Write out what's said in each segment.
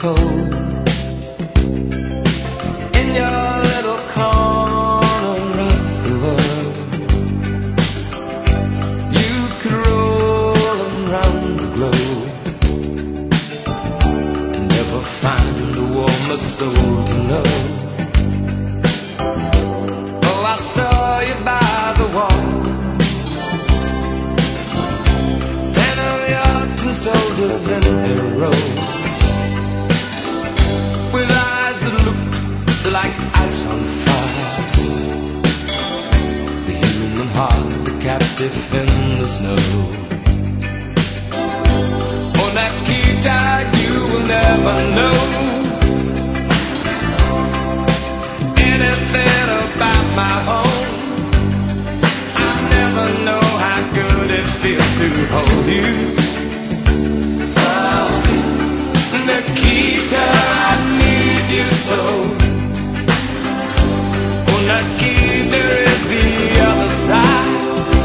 cold in your little corner of the world. You could roll around the globe and never find a warmer soul to know. Oh, I saw you by the wall, 10 of your tin soldiers in a row, with eyes that looked like ice on fire. The human heart, a captive in the snow. Oh, Nikita, you will never know anything about my home. I never know how good it feels to hold you. Oh, Nikita, I need you so. Oh, Nikita is the other side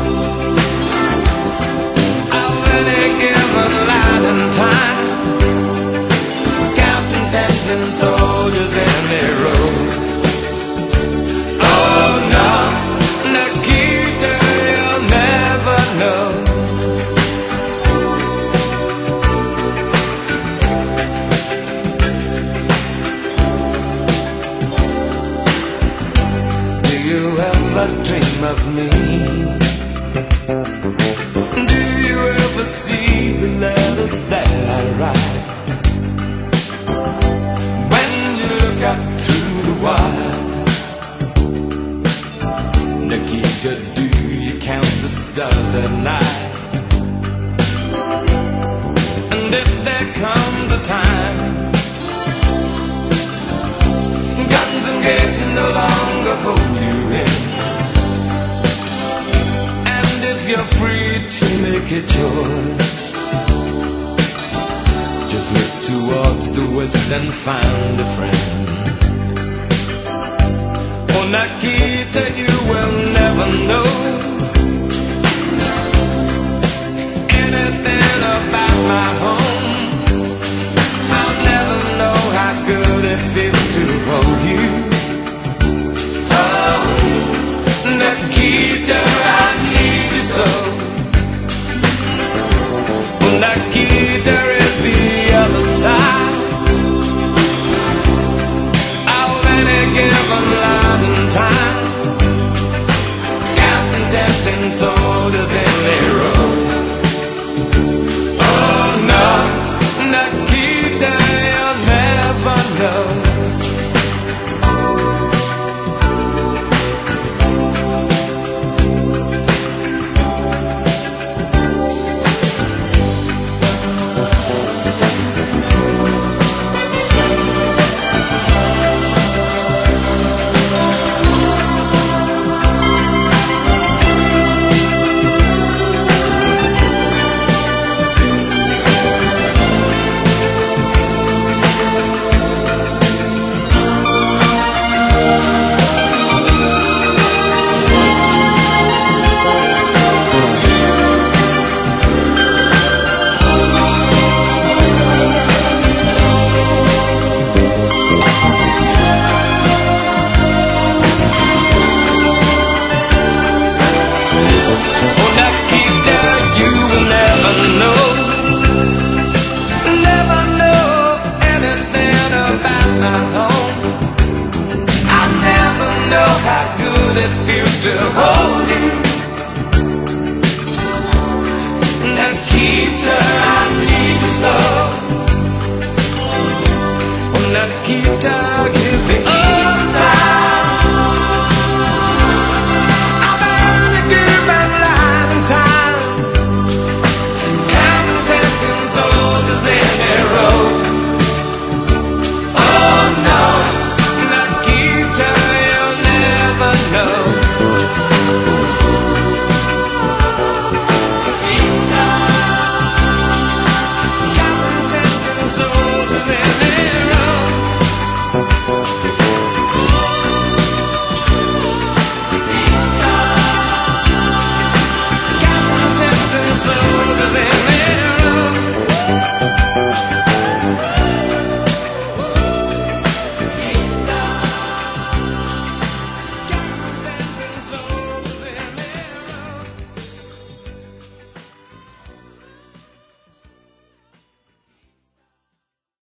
of any given line in time, counting 10 soldiers in a row. Oh no, Nikita, you'll never know. Do you ever dream of me? Do you ever see the letters that I write? When you look up through the wire, Nikita, do you count the stars at night? And if there comes a time guns and gates no longer hold you in, and if you're free to make a choice, just look towards the west and find a friend. Oh, Nikita, you will never know anything about my home. I'll never know how good it feels to hold you. Oh, Nikita, I need you so. Oh, Nikita is the other side of any given line in time, counting 10 soldiers in a row. Oh no, Nikita, you'll never know. It feels to hold you. Nikita, I need you so. Nikita is the